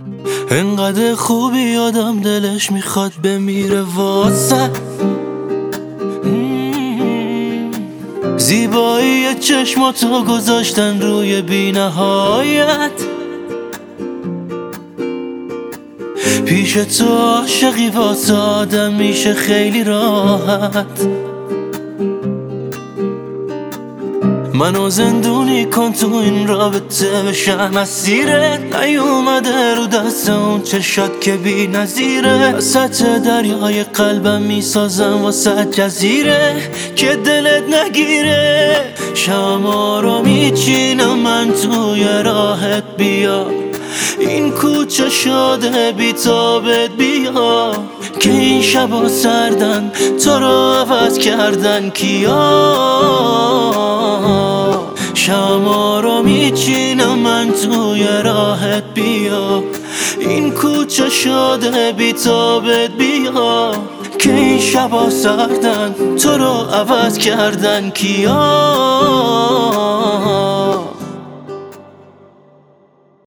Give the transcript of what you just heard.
انقدر خوبی آدم دلش میخواد بمیره واسه زیبایی چشماتو گذاشتن روی بی نهایت. پیش تو عاشقی واسه آدم میشه خیلی راحت. منو زندونی کن تو این رابطه بشم اسیرت. نیومده رو دست اون چشات که بی نظیره. وسط دریای قلبم میسازم واسه جزیره که دلت نگیره. شما رو میچینم من توی راحت بیا. این کوچه شده بی تابت بیا که این شبا سردن تو رو عوض کردن کیا. شما رو میچینم من توی راحت بیا. این کوچه شده بی تابت بیا که این شبا سردن تو رو عوض کردن کیا.